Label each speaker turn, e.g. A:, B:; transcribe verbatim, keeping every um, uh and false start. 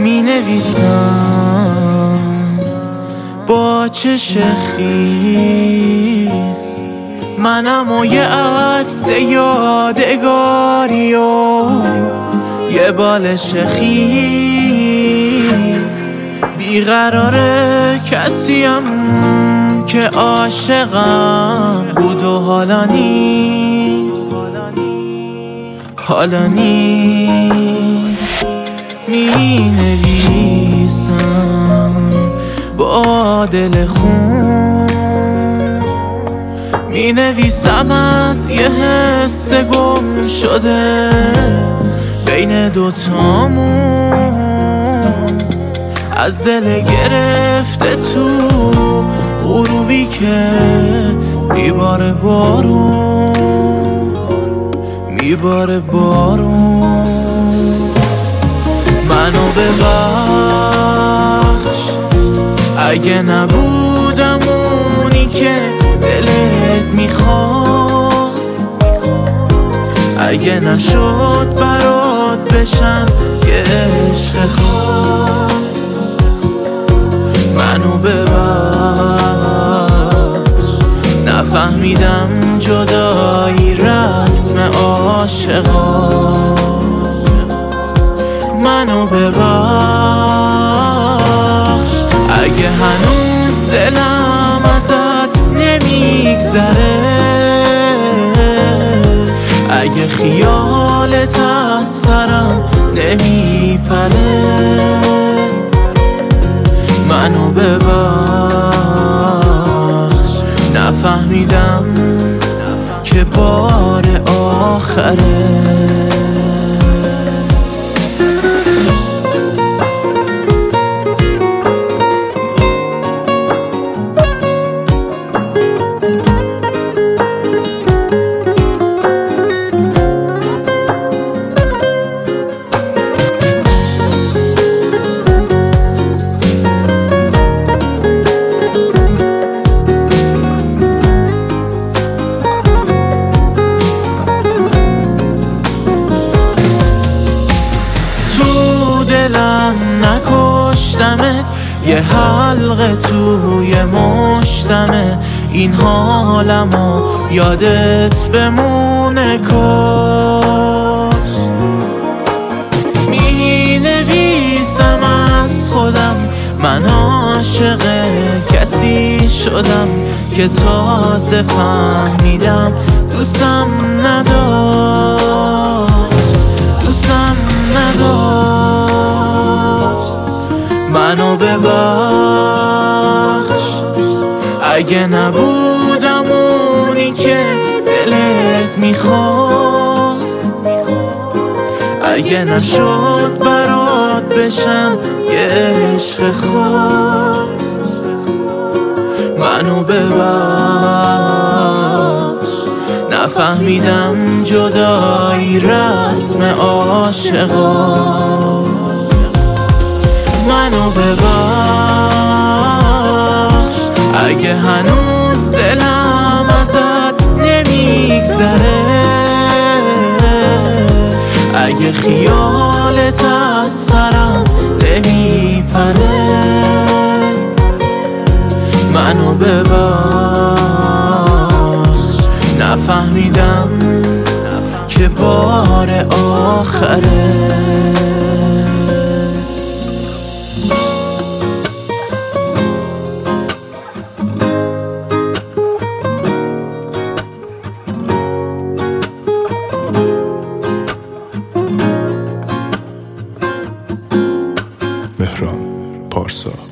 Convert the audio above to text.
A: می نویسم با چش خیز، منم و یه عکس یادگاری و یه بالش خیز. بیقراره کسیم که عاشقم بود و حالا نیست، حالا نیست. می نویسم با دل خون، می نویسم از یه حس گم شده بین دوتامون، از دل گرفته تو غروبی که میباره بارون، میباره بارون. منو ببخش اگه نبودم اونی که دلت میخواست، اگه نشد برات بشم یه عشق خاص. منو ببخش نفهمیدم جدایی رسم عاشقا. منو ببخش اگه هنوز دلم ازت نمیگذره، اگه خیالت از سرم نمیپره. منو ببخش نفهمیدم که بار آخره. دلم نکشتمت، یه حلقه توی مشتمه، این حالمو یادت بمونه کاش. می نویسم از خودم من عاشق کسی شدم که تازه فهمیدم دوستم نداشت، دوستم نداشت. منو ببخش اگه نبودم اونی که دلت میخواست، اگه نشد برات بشم یه عشق خاص. منو ببخش نفهمیدم جدایی رسم عاشقا. منو ببخش اگه هنوز دلم ازت نمیگذره، اگه خیالت از سرم نمیپره. منو ببخش نفهمیدم که بار آخره.
B: مهران پارسا.